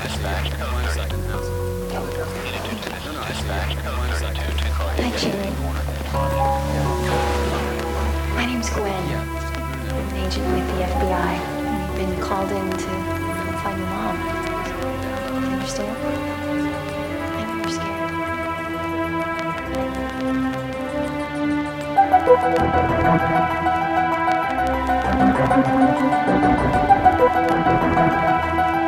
Hi, Jerry. My name's Gwen. I'm an agent with the FBI. I've been called in to come find your mom. You understand? I know you're scared.